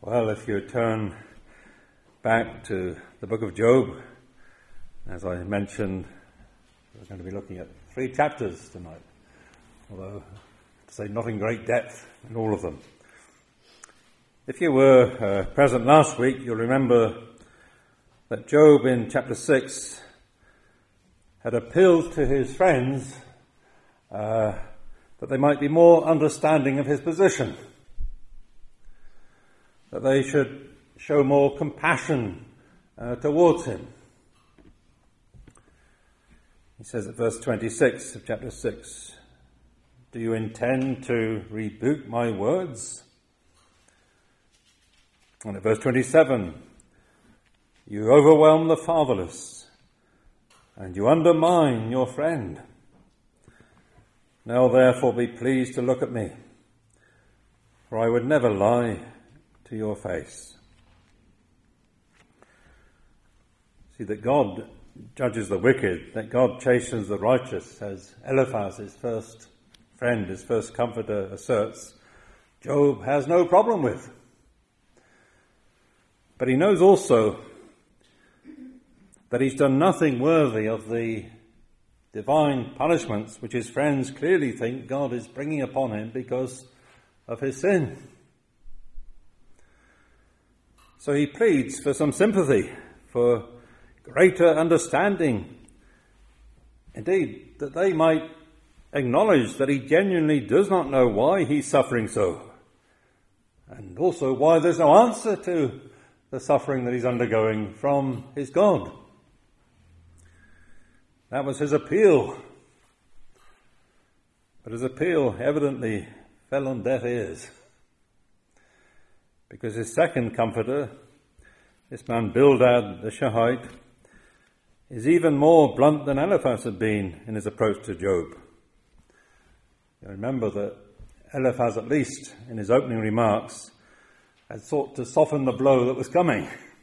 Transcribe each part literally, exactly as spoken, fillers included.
Well, if you turn back to the book of Job, as I mentioned, we're going to be looking at three chapters tonight, although to say not in great depth in all of them. If you were uh, present last week, you'll remember that Job in chapter six had appealed to his friends uh, that they might be more understanding of his position, that they should show more compassion uh, towards him. He says at verse twenty-six of chapter six, "Do you intend to rebuke my words?" And at verse twenty-seven, "You overwhelm the fatherless, and you undermine your friend. Now therefore be pleased to look at me, for I would never lie to your face." See, that God judges the wicked, that God chastens the righteous, as Eliphaz, his first friend, his first comforter, asserts, Job has no problem with. But he knows also that he's done nothing worthy of the divine punishments which his friends clearly think God is bringing upon him because of his sin. So he pleads for some sympathy, for greater understanding. Indeed, that they might acknowledge that he genuinely does not know why he's suffering so, and also why there's no answer to the suffering that he's undergoing from his God. That was his appeal. But his appeal evidently fell on deaf ears, because his second comforter, this man Bildad the Shuhite, is even more blunt than Eliphaz had been in his approach to Job. You remember that Eliphaz, at least in his opening remarks, had sought to soften the blow that was coming.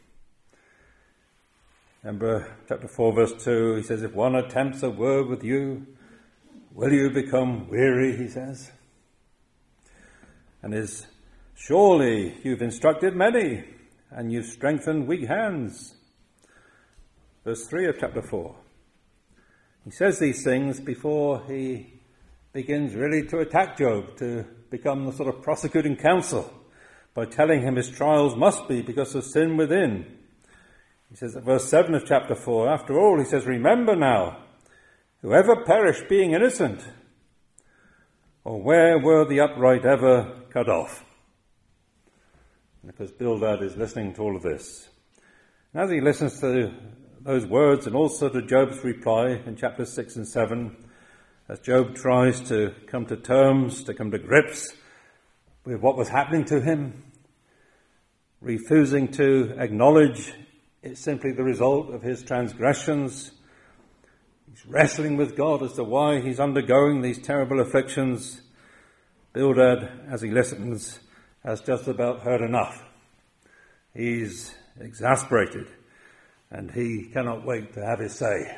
Remember chapter four verse two, he says, "If one attempts a word with you, will you become weary?" he says. And is, "Surely you've instructed many, and you've strengthened weak hands." Verse three of chapter four. He says these things before he begins really to attack Job, to become the sort of prosecuting counsel, by telling him his trials must be because of sin within. He says at verse seven of chapter four, after all, he says, "Remember now, whoever perished being innocent, or where were the upright ever cut off?" And of course, Bildad is listening to all of this. And as he listens to those words and also to Job's reply in chapters six and seven, as Job tries to come to terms, to come to grips with what was happening to him, refusing to acknowledge it's simply the result of his transgressions. He's wrestling with God as to why he's undergoing these terrible afflictions. Bildad, as he listens, has just about heard enough. He's exasperated, and he cannot wait to have his say.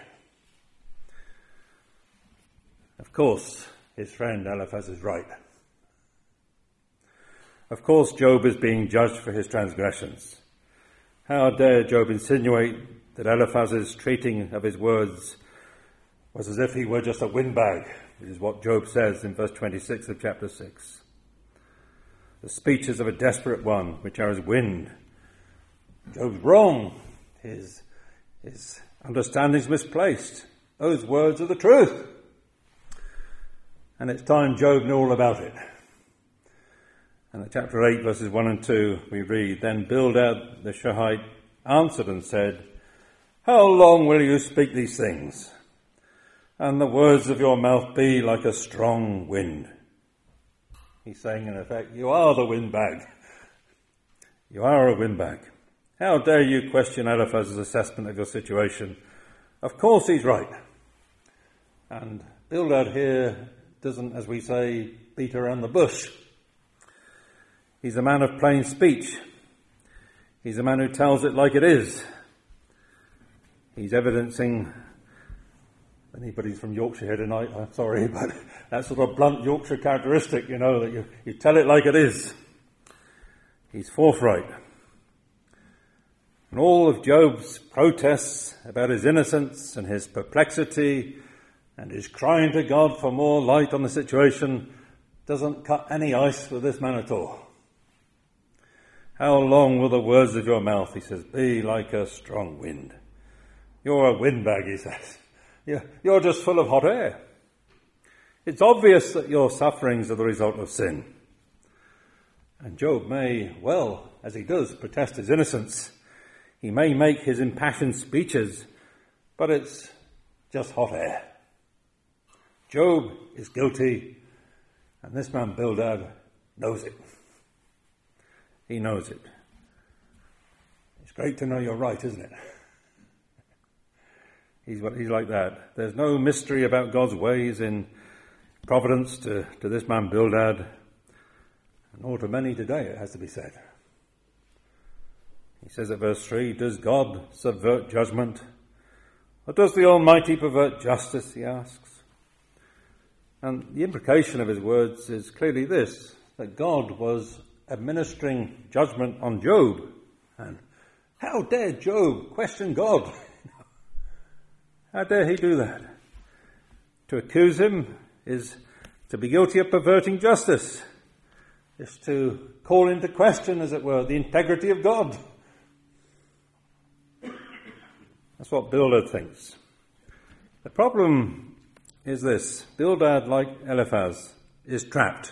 Of course, his friend Eliphaz is right. Of course, Job is being judged for his transgressions. How dare Job insinuate that Eliphaz's treating of his words was as if he were just a windbag, which is what Job says in verse twenty-six of chapter six. The speeches of a desperate one, which are as wind. Job's wrong. His, his understanding's misplaced. Those words are the truth. And it's time Job knew all about it. And in chapter eight, verses one and two, we read, "Then Bildad the Shuhite answered and said, 'How long will you speak these things? And the words of your mouth be like a strong wind.'" He's saying, in effect, you are the windbag. You are a windbag. How dare you question Eliphaz's assessment of your situation? Of course he's right. And Bildad here doesn't, as we say, beat around the bush. He's a man of plain speech. He's a man who tells it like it is. He's evidencing, anybody's from Yorkshire here tonight, I'm sorry, but that sort of blunt Yorkshire characteristic, you know, that you, you tell it like it is. He's forthright. And all of Job's protests about his innocence and his perplexity and his crying to God for more light on the situation doesn't cut any ice with this man at all. How long will the words of your mouth, he says, be like a strong wind? You're a windbag, he says. You're, you're just full of hot air. It's obvious that your sufferings are the result of sin. And Job may, well, as he does, protest his innocence. He may make his impassioned speeches, but it's just hot air. Job is guilty, and this man Bildad knows it. He knows it. It's great to know you're right, isn't it? He's what he's like that. There's no mystery about God's ways in providence to, to this man Bildad, nor to many today, it has to be said. He says at verse three, does God subvert judgment? Or does the Almighty pervert justice, he asks. And the implication of his words is clearly this, that God was administering judgment on Job. And how dare Job question God? How dare he do that? To accuse him is to be guilty of perverting justice. Is to call into question, as it were, the integrity of God. That's what Bildad thinks. The problem is this. Bildad, like Eliphaz, is trapped.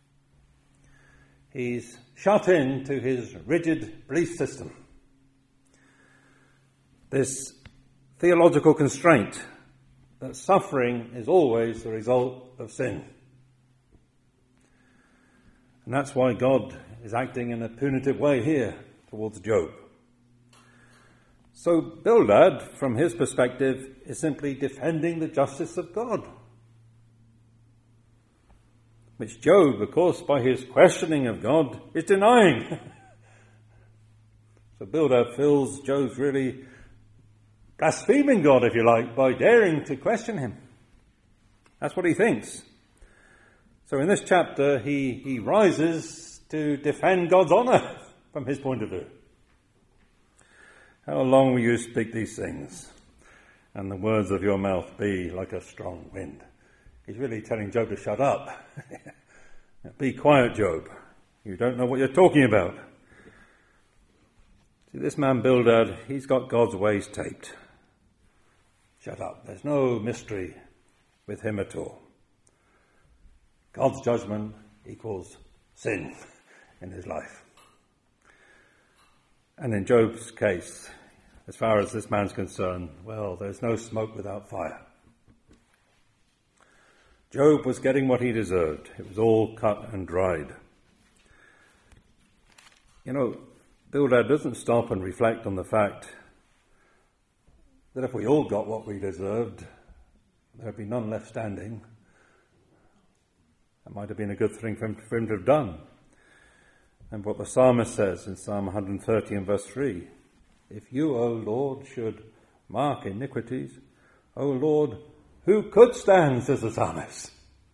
He's shut in to his rigid belief system. This theological constraint that suffering is always the result of sin. And that's why God is acting in a punitive way here towards Job. So Bildad, from his perspective, is simply defending the justice of God. Which Job, of course, by his questioning of God, is denying. So Bildad feels Job's really blaspheming God, if you like, by daring to question him. That's what he thinks. So in this chapter, he, he rises to defend God's honour from his point of view. How long will you speak these things, and the words of your mouth be like a strong wind? He's really telling Job to shut up. Be quiet, Job. You don't know what you're talking about. See, this man Bildad, he's got God's ways taped. Shut up. There's no mystery with him at all. God's judgment equals sin in his life. And in Job's case, as far as this man's concerned, well, there's no smoke without fire. Job was getting what he deserved. It was all cut and dried. You know, Bildad doesn't stop and reflect on the fact that if we all got what we deserved, there'd be none left standing. That might have been a good thing for him, for him to have done. And what the psalmist says in Psalm one thirty and verse three, if you, O Lord, should mark iniquities, O Lord, who could stand, says the psalmist.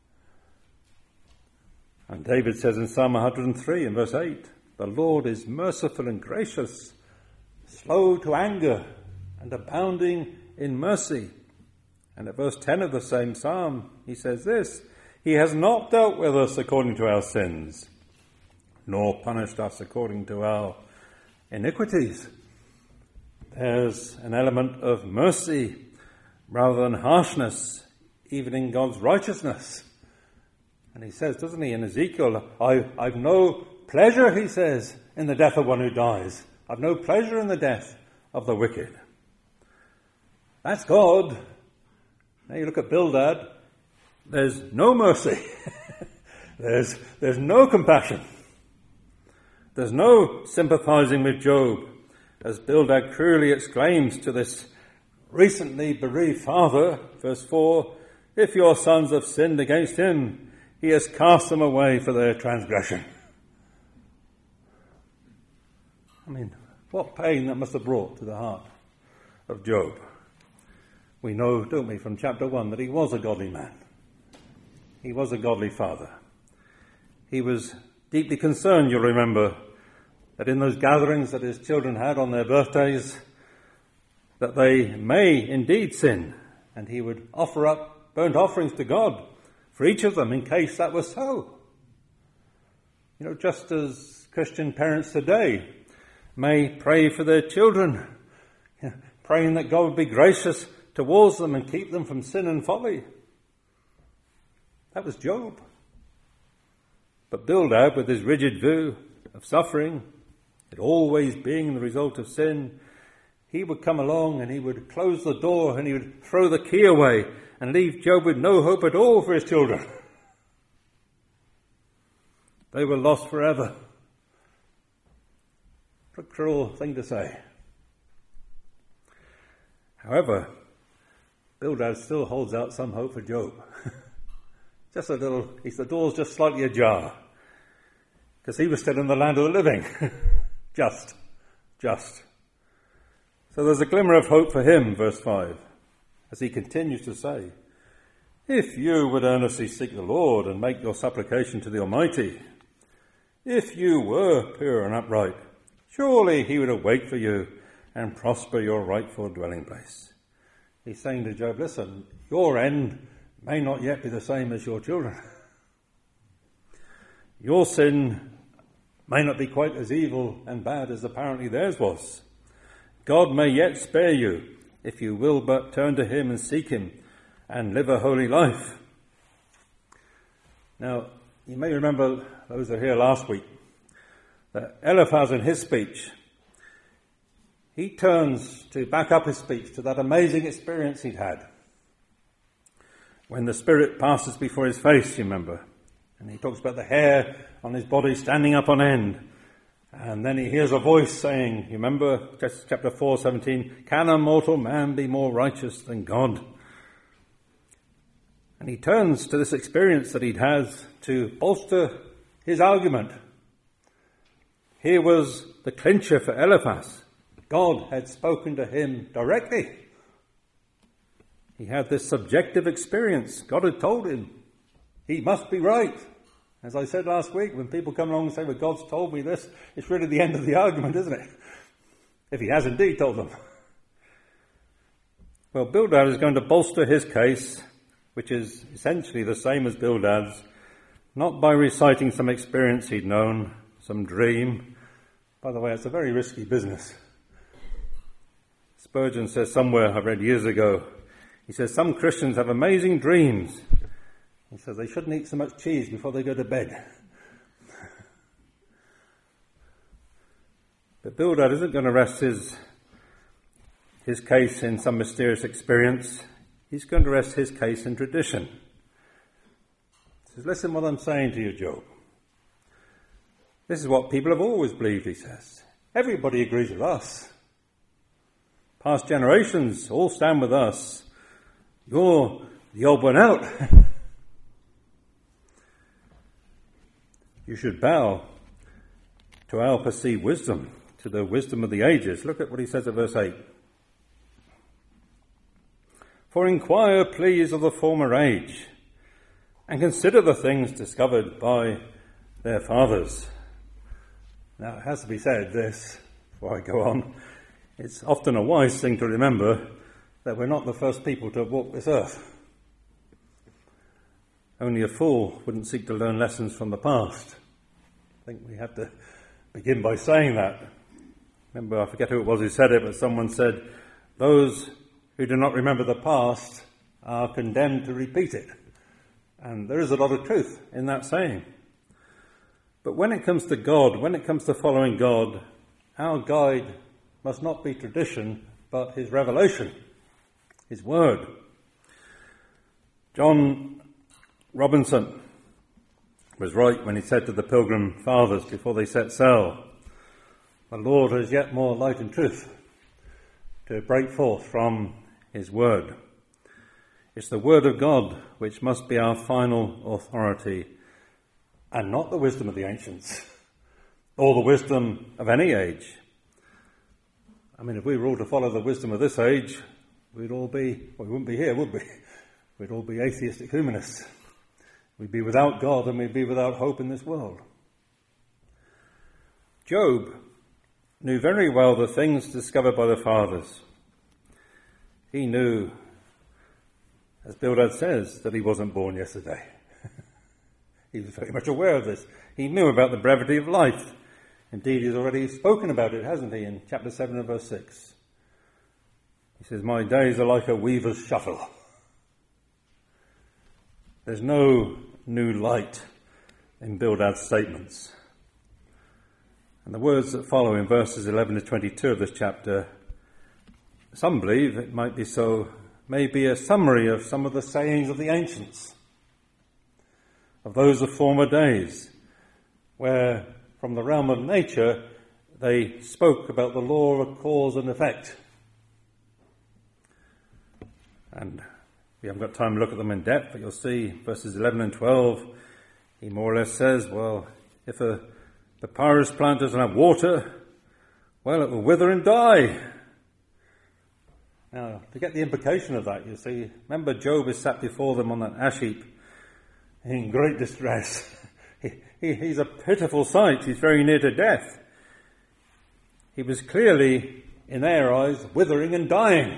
And David says in Psalm one hundred three and verse eight, the Lord is merciful and gracious, slow to anger and abounding in mercy. And at verse ten of the same psalm, he says this, he has not dealt with us according to our sins, nor punished us according to our iniquities. There's an element of mercy rather than harshness, even in God's righteousness. And he says, doesn't he, in Ezekiel, I, I've no pleasure, he says, in the death of one who dies. I've no pleasure in the death of the wicked. That's God. Now you look at Bildad, there's no mercy. there's, there's no compassion. There's no sympathizing with Job, as Bildad cruelly exclaims to this recently bereaved father, verse four, if your sons have sinned against him, he has cast them away for their transgression. I mean, what pain that must have brought to the heart of Job. We know, don't we, from chapter one, that he was a godly man. He was a godly father. He was deeply concerned, you'll remember, that in those gatherings that his children had on their birthdays, that they may indeed sin, and he would offer up burnt offerings to God for each of them in case that was so. You know, just as Christian parents today may pray for their children, praying that God would be gracious towards them and keep them from sin and folly. That was Job. But Bildad, with his rigid view of suffering, it always being the result of sin, he would come along and he would close the door and he would throw the key away and leave Job with no hope at all for his children. They were lost forever. What a cruel thing to say. However, Bildad still holds out some hope for Job. Just a little, he's the door's just slightly ajar. Because he was still in the land of the living. just, just. So there's a glimmer of hope for him, verse five, as he continues to say, if you would earnestly seek the Lord and make your supplication to the Almighty, if you were pure and upright, surely he would await for you and prosper your rightful dwelling place. He's saying to Job, listen, your end may not yet be the same as your children. Your sin may not be quite as evil and bad as apparently theirs was. God may yet spare you if you will but turn to him and seek him and live a holy life. Now, you may remember, those that were here last week, that Eliphaz in his speech, he turns to back up his speech to that amazing experience he'd had when the Spirit passes before his face, you remember. And he talks about the hair on his body standing up on end. And then he hears a voice saying, you remember chapter four, seventeen, can a mortal man be more righteous than God? And he turns to this experience that he'd has to bolster his argument. Here was the clincher for Eliphaz. God had spoken to him directly. He had this subjective experience. God had told him he must be right. As I said last week, when people come along and say, well, God's told me this, it's really the end of the argument, isn't it? If he has indeed told them. Well, Bildad is going to bolster his case, which is essentially the same as Bildad's, not by reciting some experience he'd known, some dream. By the way, it's a very risky business. Spurgeon says somewhere, I read years ago, he says, some Christians have amazing dreams. He says they shouldn't eat so much cheese before they go to bed. But Bildad isn't going to rest his, his case in some mysterious experience. He's going to rest his case in tradition. He says, listen what I'm saying to you, Job. This is what people have always believed, he says. Everybody agrees with us. Past generations all stand with us. You're the odd one out. You should bow to our perceived wisdom, to the wisdom of the ages. Look at what he says at verse eight. For inquire, please, of the former age, and consider the things discovered by their fathers. Now, it has to be said, this, before I go on, it's often a wise thing to remember that we're not the first people to walk this earth. Only a fool wouldn't seek to learn lessons from the past. I think we have to begin by saying that. Remember, I forget who it was who said it, but someone said, those who do not remember the past are condemned to repeat it. And there is a lot of truth in that saying. But when it comes to God, when it comes to following God, our guide must not be tradition, but his revelation, his word. John Robinson was right when he said to the Pilgrim Fathers before they set sail, the Lord has yet more light and truth to break forth from his word. It's the word of God which must be our final authority, and not the wisdom of the ancients or the wisdom of any age. I mean, if we were all to follow the wisdom of this age, we'd all be, well, we wouldn't be here, would we? We'd all be atheistic humanists. We'd be without God and we'd be without hope in this world. Job knew very well the things discovered by the fathers. He knew, as Bildad says, that he wasn't born yesterday. He was very much aware of this. He knew about the brevity of life. Indeed, he's already spoken about it, hasn't he, in chapter seven and verse six. He says, "My days are like a weaver's shuttle." There's no new light in Bildad's statements. And the words that follow in verses eleven to twenty-two of this chapter, some believe it might be so, may be a summary of some of the sayings of the ancients, of those of former days, where from the realm of nature they spoke about the law of cause and effect. And we haven't got time to look at them in depth, but you'll see verses eleven and twelve, he more or less says, well, if a papyrus plant doesn't have water, well, it will wither and die. Now, to get the implication of that, you see, remember Job is sat before them on that ash heap in great distress. he, he, he's a pitiful sight. He's very near to death. He was clearly, in their eyes, withering and dying.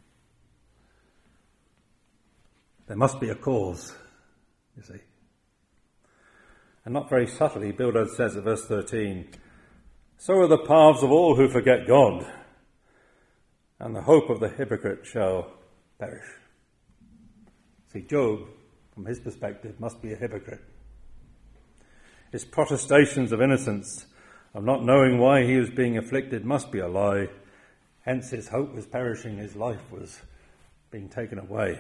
There must be a cause, you see. And not very subtly, Bildad says at verse thirteen, "So are the paths of all who forget God, and the hope of the hypocrite shall perish." See, Job, from his perspective, must be a hypocrite. His protestations of innocence, of not knowing why he was being afflicted, must be a lie. Hence his hope was perishing, his life was being taken away.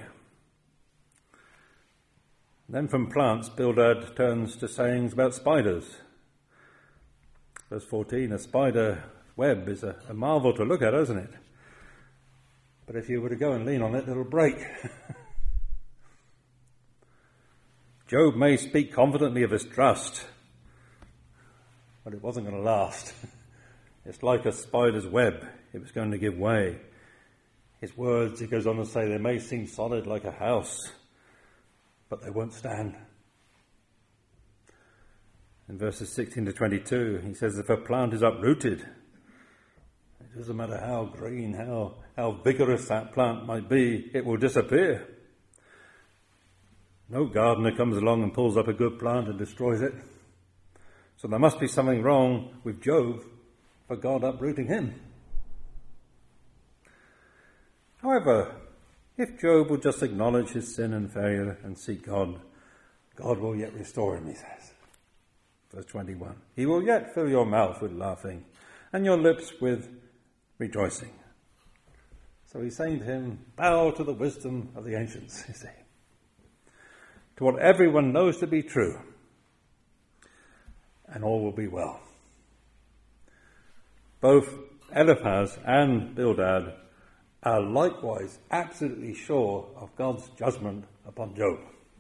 Then from plants, Bildad turns to sayings about spiders. Verse fourteen, a spider web is a, a marvel to look at, isn't it? But if you were to go and lean on it, it'll break. Job may speak confidently of his trust, but it wasn't going to last. It's like a spider's web. It was going to give way. His words, he goes on to say, they may seem solid like a house, but they won't stand. In verses sixteen to twenty-two, he says, if a plant is uprooted, it doesn't matter how green, how, how vigorous that plant might be, it will disappear. No gardener comes along and pulls up a good plant and destroys it. So there must be something wrong with Job for God uprooting him. However, if Job will just acknowledge his sin and failure and seek God, God will yet restore him, he says. Verse twenty-one, he will yet fill your mouth with laughing and your lips with rejoicing. So he's saying to him, bow to the wisdom of the ancients, you see, to what everyone knows to be true, and all will be well. Both Eliphaz and Bildad are likewise absolutely sure of God's judgment upon Job.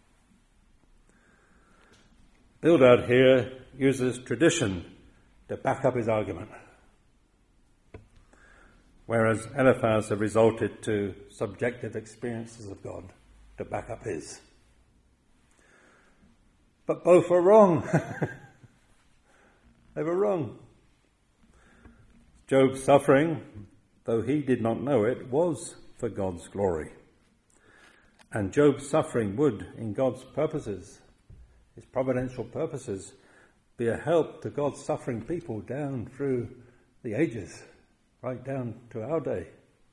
Bildad here uses tradition to back up his argument, whereas Eliphaz have resorted to subjective experiences of God to back up his. But both were wrong. They were wrong. Job's suffering, though he did not know it, was for God's glory. And Job's suffering would, in God's purposes, his providential purposes, be a help to God's suffering people down through the ages, right down to our day.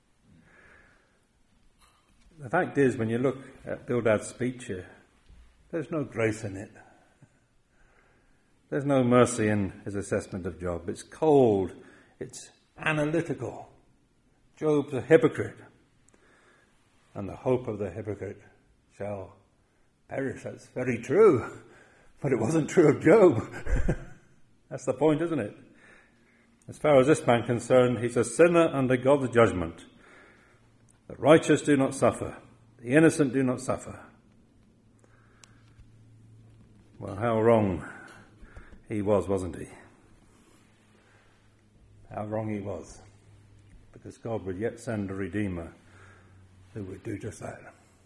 The fact is, when you look at Bildad's speech here, there's no grace in it. There's no mercy in his assessment of Job. It's cold. It's analytical. Job's a hypocrite. And the hope of the hypocrite shall perish. That's very true. But it wasn't true of Job. That's the point, isn't it? As far as this man concerned, he's a sinner under God's judgment. The righteous do not suffer. The innocent do not suffer. Well, how wrong he was, wasn't he? How wrong he was. Because God would yet send a Redeemer who would do just that.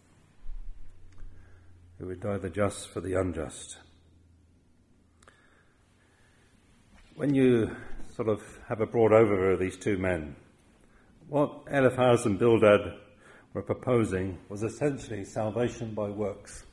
Who would die the just for the unjust. When you sort of have a broad overview of these two men. What Eliphaz and Bildad were proposing was essentially salvation by works.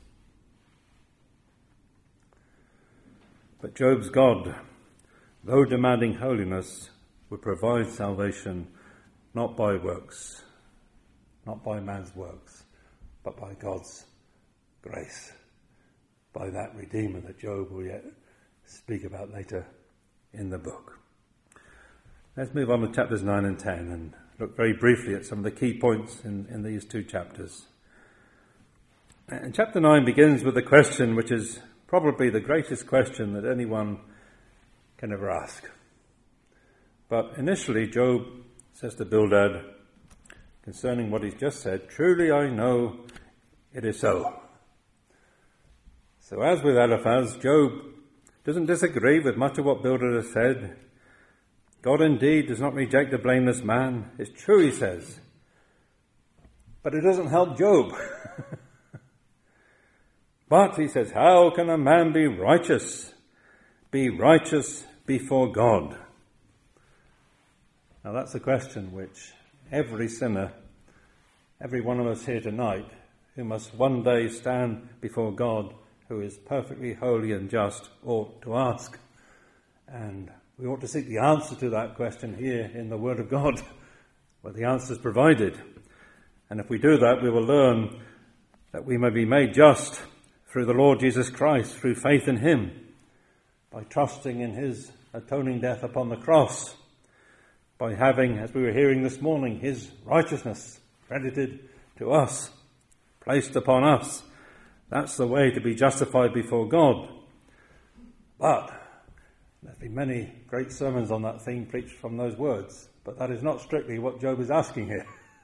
But Job's God, though demanding holiness, would provide salvation not by works, not by man's works, but by God's grace, by that Redeemer that Job will yet speak about later in the book. Let's move on to chapters nine and ten and look very briefly at some of the key points in, in these two chapters. And chapter nine begins with a question which is probably the greatest question that anyone can ever ask. But initially, Job says to Bildad, concerning what he's just said, "Truly I know it is so." So as with Eliphaz, Job doesn't disagree with much of what Bildad has said. God indeed does not reject a blameless man. It's true, he says. But it doesn't help Job. But, he says, how can a man be righteous? Be righteous before God? Now that's a question which every sinner, every one of us here tonight, who must one day stand before God, who is perfectly holy and just, ought to ask. And we ought to seek the answer to that question here in the Word of God, where the answer is provided. And if we do that, we will learn that we may be made just through the Lord Jesus Christ, through faith in him, by trusting in his atoning death upon the cross, by having, as we were hearing this morning, his righteousness credited to us, placed upon us. That's the way to be justified before God. But there's been many great sermons on that theme preached from those words, but that is not strictly what Job is asking here.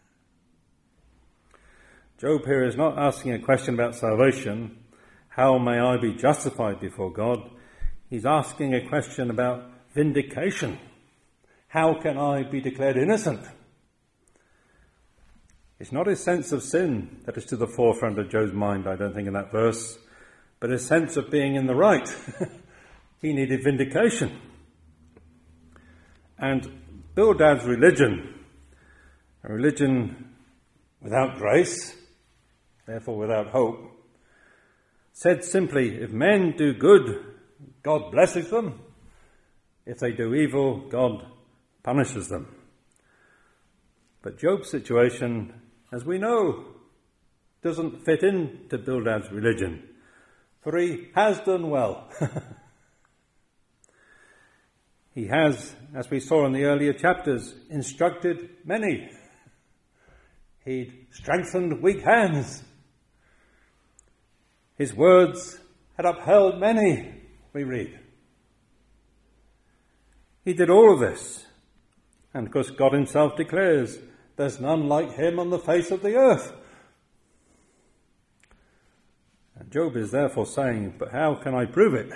Job here is not asking a question about salvation, how may I be justified before God? He's asking a question about vindication. How can I be declared innocent? It's not his sense of sin that is to the forefront of Job's mind, I don't think, in that verse, but his sense of being in the right. He needed vindication. And Bildad's religion, a religion without grace, therefore without hope, said simply, if men do good, God blesses them. If they do evil, God punishes them. But Job's situation, as we know, doesn't fit into Bildad's religion, for he has done well. He has, as we saw in the earlier chapters, instructed many. He'd strengthened weak hands. His words had upheld many, we read. He did all of this. And of course God himself declares, there's none like him on the face of the earth. And Job is therefore saying, but how can I prove it?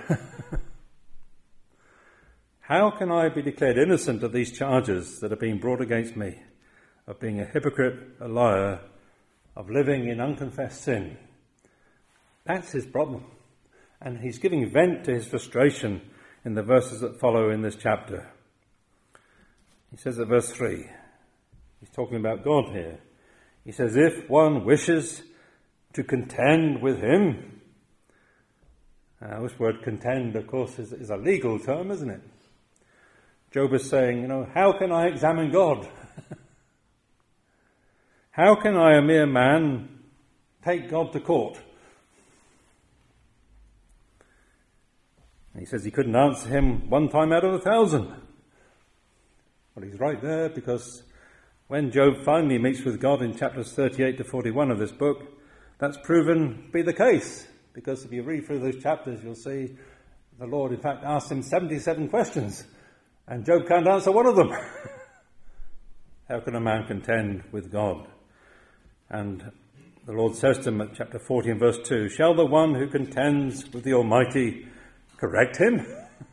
How can I be declared innocent of these charges that are being brought against me, of being a hypocrite, a liar, of living in unconfessed sin? That's his problem. And he's giving vent to his frustration in the verses that follow in this chapter. He says at verse three, he's talking about God here. He says, if one wishes to contend with him. Now, this word contend, of course, is, is a legal term, isn't it? Job is saying, you know, how can I examine God? How can I, a mere man, take God to court? And he says he couldn't answer him one time out of a thousand. Well, he's right there, because when Job finally meets with God in chapters thirty-eight to forty-one of this book, that's proven to be the case. Because if you read through those chapters, you'll see the Lord, in fact, asked him seventy-seven questions. And Job can't answer one of them. How can a man contend with God? And the Lord says to him at chapter forty and verse two, shall the one who contends with the Almighty correct him?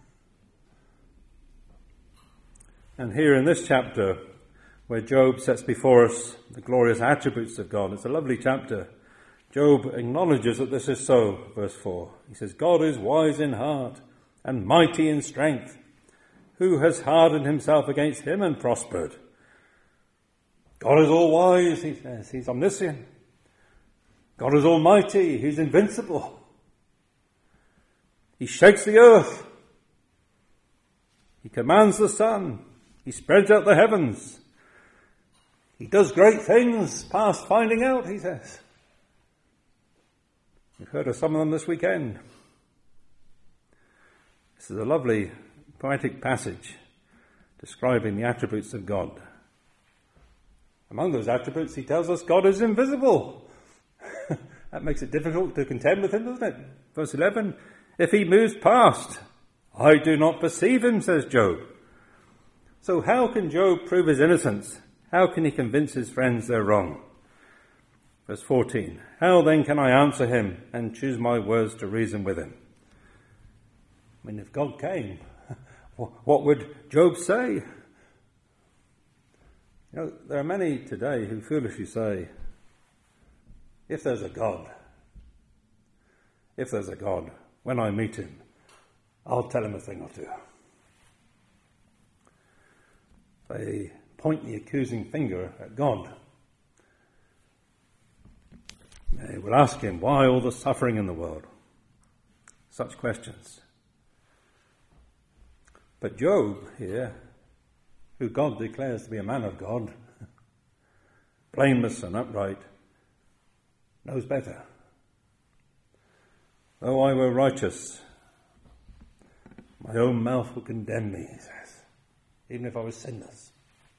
And here in this chapter, where Job sets before us the glorious attributes of God, it's a lovely chapter. Job acknowledges that this is so, verse four. He says, God is wise in heart and mighty in strength, Who has hardened himself against him and prospered? God is all wise, he says. He's omniscient. God is almighty. He's invincible. He shakes the earth. He commands the sun. He spreads out the heavens. He does great things past finding out, he says. We've heard of some of them this weekend. This is a lovely poetic passage describing the attributes of God. Among those attributes, he tells us God is invisible. That makes it difficult to contend with him, doesn't it? Verse eleven, if he moves past, I do not perceive him, says Job. So how can Job prove his innocence? How can he convince his friends they're wrong? Verse fourteen, how then can I answer him and choose my words to reason with him? I mean, if God came, what would Job say? You know, there are many today who foolishly say, if there's a God, if there's a God, when I meet him, I'll tell him a thing or two. They point the accusing finger at God. They will ask him, why all the suffering in the world? Such questions. But Job here, who God declares to be a man of God, blameless and upright, knows better. Though I were righteous, my own mouth will condemn me, he says, even if I was sinless.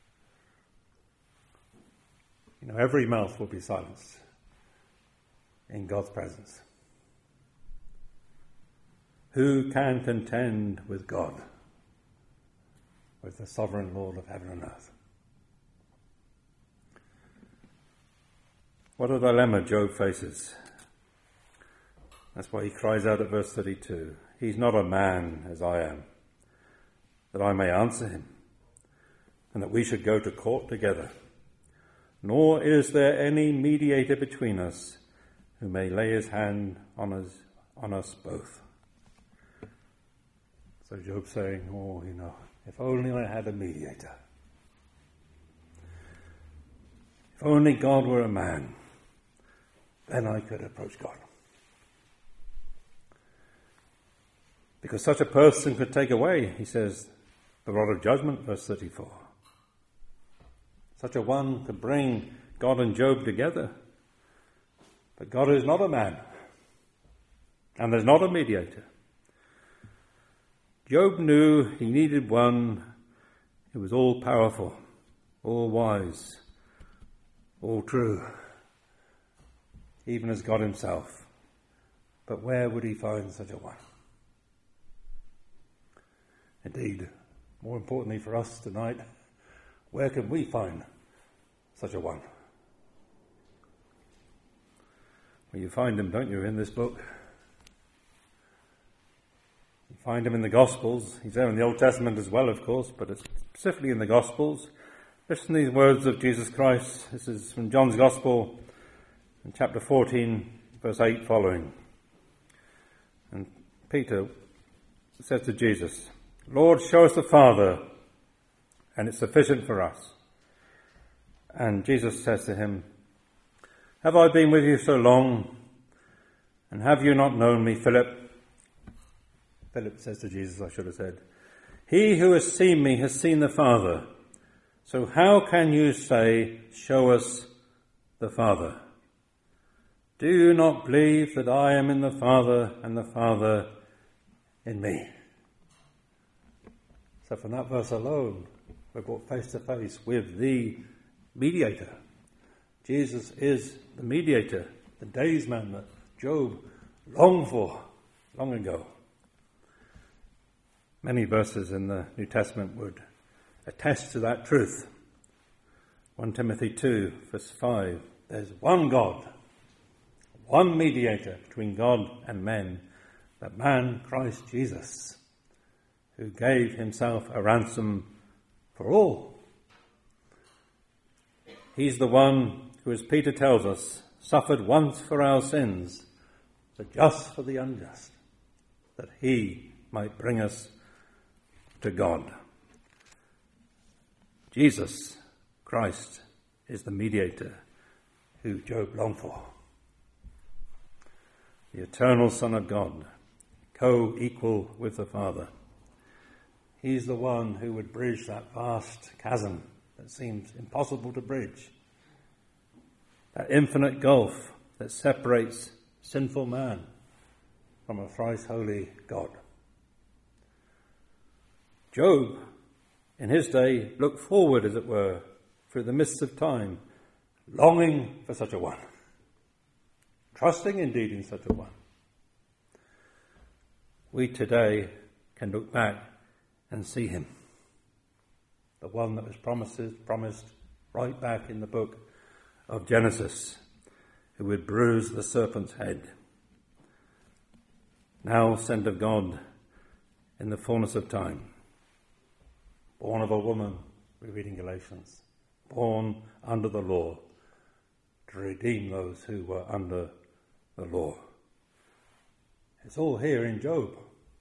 You know, every mouth will be silenced in God's presence. Who can contend with God, with the sovereign Lord of heaven and earth? What a dilemma Job faces. That's why he cries out at verse thirty-two, he's not a man as I am, that I may answer him, and that we should go to court together. Nor is there any mediator between us who may lay his hand on us, on us both. So Job's saying, oh, you know, if only I had a mediator. If only God were a man, then I could approach God. Because such a person could take away, he says, the rod of judgment, verse thirty-four. Such a one could bring God and Job together. But God is not a man. And there's not a mediator. Job knew he needed one who was all powerful, all wise, all true, even as God himself. But where would he find such a one? Indeed, more importantly for us tonight, where can we find such a one? Well, you find him, don't you, in this book? You find him in the Gospels. He's there in the Old Testament as well, of course, but it's specifically in the Gospels. Listen to these words of Jesus Christ. This is from John's Gospel, in chapter fourteen, verse eight following. And Peter said to Jesus, Lord, show us the Father, and it's sufficient for us. And Jesus says to him, have I been with you so long, and have you not known me, Philip? Philip says to Jesus, I should have said, he who has seen me has seen the Father. So how can you say, show us the Father? Do you not believe that I am in the Father and the Father in me? So from that verse alone, we're brought face to face with the mediator. Jesus is the mediator, the daysman that Job longed for long ago. Many verses in the New Testament would attest to that truth. First Timothy two, verse five, there's one God, one mediator between God and men, the man Christ Jesus, who gave himself a ransom for all. He's the one who, as Peter tells us, suffered once for our sins, the just for the unjust, that he might bring us to God. Jesus Christ is the mediator who Job longed for. The eternal Son of God, co-equal with the Father. He's the one who would bridge that vast chasm that seems impossible to bridge. That infinite gulf that separates sinful man from a thrice holy God. Job, in his day, looked forward, as it were, through the mists of time, longing for such a one, trusting indeed in such a one. We today can look back and see him, the one that was promised, promised right back in the book of Genesis, who would bruise the serpent's head. Now sent of God in the fullness of time. Born of a woman, we read in Galatians, born under the law, to redeem those who were under the law. It's all here in Job.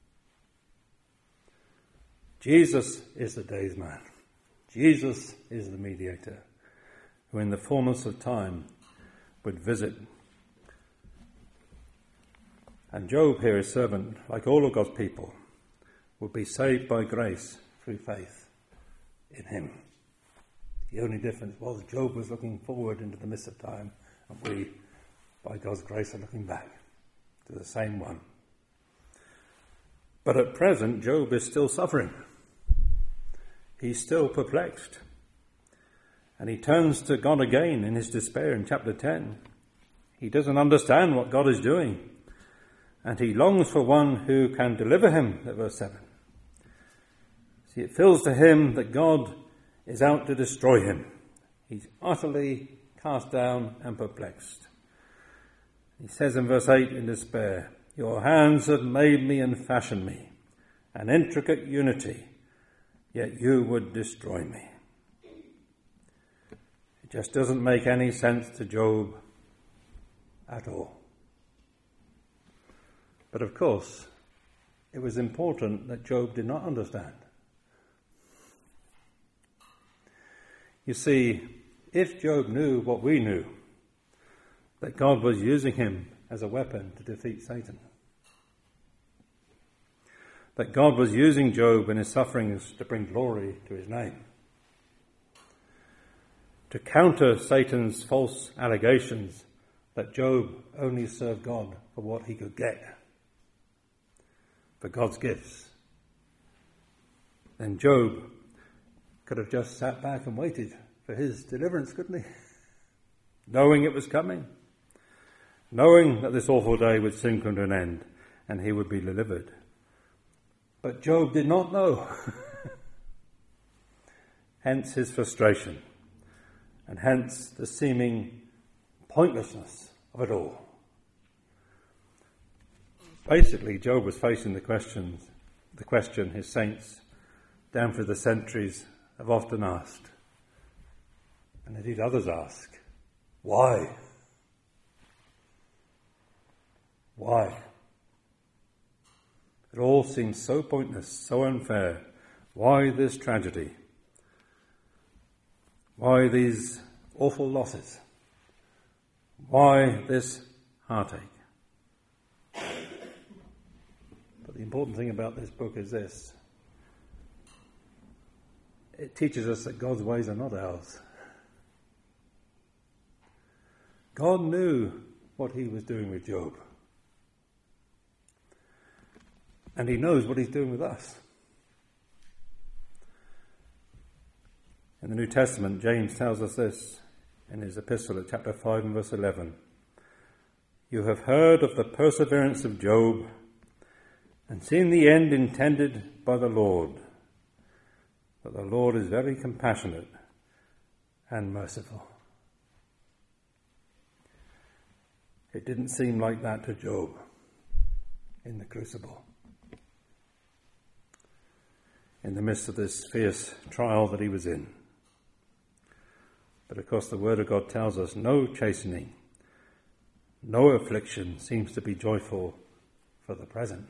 Jesus is the days man. Jesus is the mediator, who in the fullness of time would visit. And Job here, his servant, like all of God's people, would be saved by grace through faith in him. The only difference was Job was looking forward into the mist of time, and we, by God's grace, are looking back to the same one. But at present, Job is still suffering. He's still perplexed. And he turns to God again in his despair in chapter ten. He doesn't understand what God is doing. And he longs for one who can deliver him, at verse seven. See, it feels to him that God is out to destroy him. He's utterly cast down and perplexed. He says in verse eight in despair, "Your hands have made me and fashioned me, an intricate unity, yet you would destroy me." It just doesn't make any sense to Job at all. But of course, it was important that Job did not understand. You see, if Job knew what we knew, that God was using him as a weapon to defeat Satan, that God was using Job in his sufferings to bring glory to his name, to counter Satan's false allegations that Job only served God for what he could get, for God's gifts, then Job could have just sat back and waited for his deliverance, couldn't he? Knowing it was coming, knowing that this awful day would soon come to an end and he would be delivered. But Job did not know. Hence his frustration, and hence the seeming pointlessness of it all. Basically, Job was facing the questions, the question his saints down through the centuries have often asked, and indeed others ask: why? Why? It all seems so pointless, so unfair. Why this tragedy? Why these awful losses? Why this heartache? But the important thing about this book is this: it teaches us that God's ways are not ours. God knew what he was doing with Job. And he knows what he's doing with us. In the New Testament, James tells us this in his epistle at chapter five and verse eleven. "You have heard of the perseverance of Job and seen the end intended by the Lord, that the Lord is very compassionate and merciful." It didn't seem like that to Job in the crucible, in the midst of this fierce trial that he was in. But of course the Word of God tells us no chastening, no affliction seems to be joyful for the present,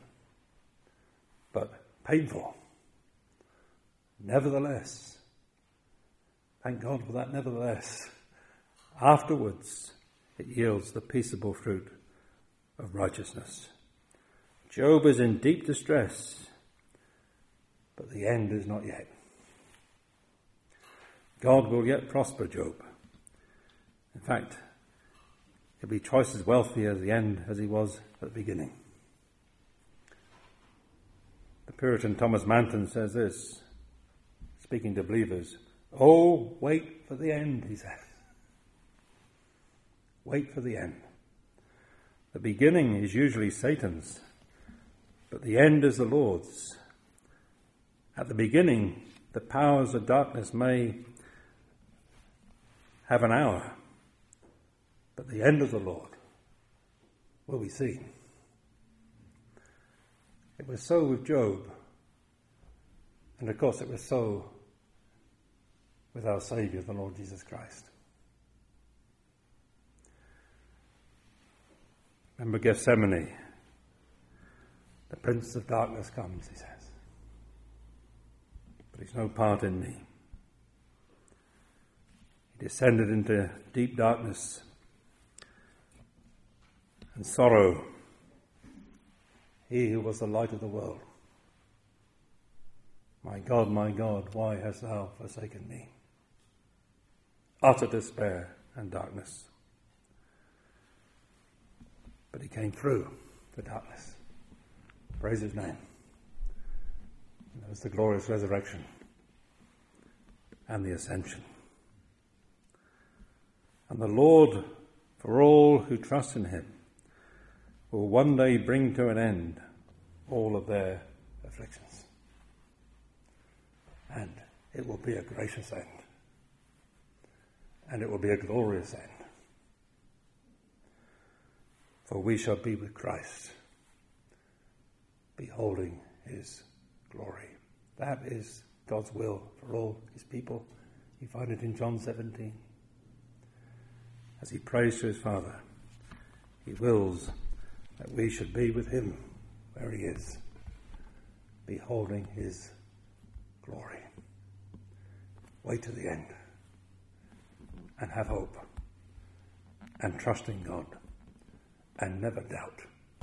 but painful. Nevertheless, Thank God for that nevertheless. Afterwards, it yields the peaceable fruit of righteousness. Job is in deep distress, but the end is not yet. God will yet prosper Job. In fact, he'll be twice as wealthy at the end as he was at the beginning. The Puritan Thomas Manton says this, speaking to believers, "Oh, wait for the end," he says. Wait for the end. The beginning is usually Satan's, but the end is the Lord's. At the beginning, the powers of darkness may have an hour, but the end of the Lord will be seen. It was so with Job, and of course it was so with our Saviour, the Lord Jesus Christ. Remember Gethsemane, the Prince of Darkness comes, he says, but he's no part in me. He descended into deep darkness and sorrow, he who was the light of the world. My God, my God, why hast thou forsaken me? Utter despair and darkness. But he came through the darkness. Praise his name. And there was the glorious resurrection and the ascension. And the Lord, for all who trust in him, will one day bring to an end all of their afflictions. And it will be a gracious end. And it will be a glorious end. For we shall be with Christ, beholding his glory. That is God's will for all his people. You find it in John seventeen. As he prays to his Father, he wills that we should be with him where he is, beholding his glory. Wait to the end and have hope and trust in God and never doubt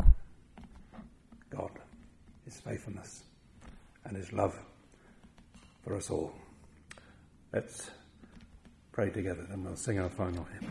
God, his faithfulness and his love for us all. Let's pray together and we'll sing our final hymn.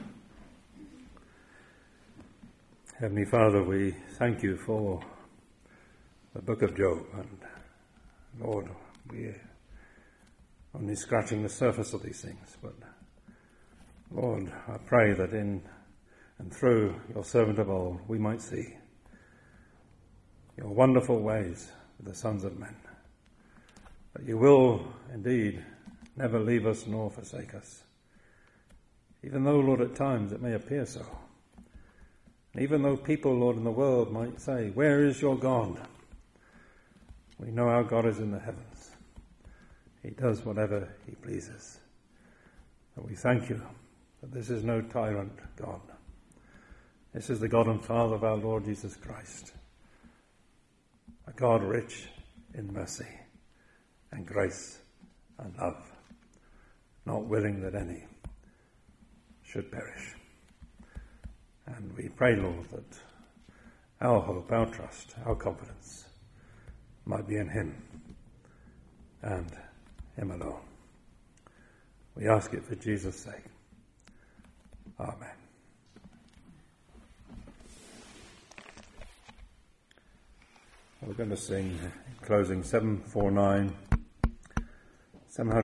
Heavenly Father, we thank you for the book of Job, and Lord, we're only scratching the surface of these things, but Lord, I pray that in and through your servant of old we might see your wonderful ways with the sons of men, that you will indeed never leave us nor forsake us, even though, Lord, at times it may appear so. And even though people, Lord, in the world might say, where is your God? We know our God is in the heavens. He does whatever he pleases. And we thank you that this is no tyrant God. This is the God and Father of our Lord Jesus Christ, a God rich in mercy and grace and love, not willing that any should perish. And we pray, Lord, that our hope, our trust, our confidence might be in him and him alone. We ask it for Jesus' sake. Amen. We're going to sing, in closing, seven forty-nine, seven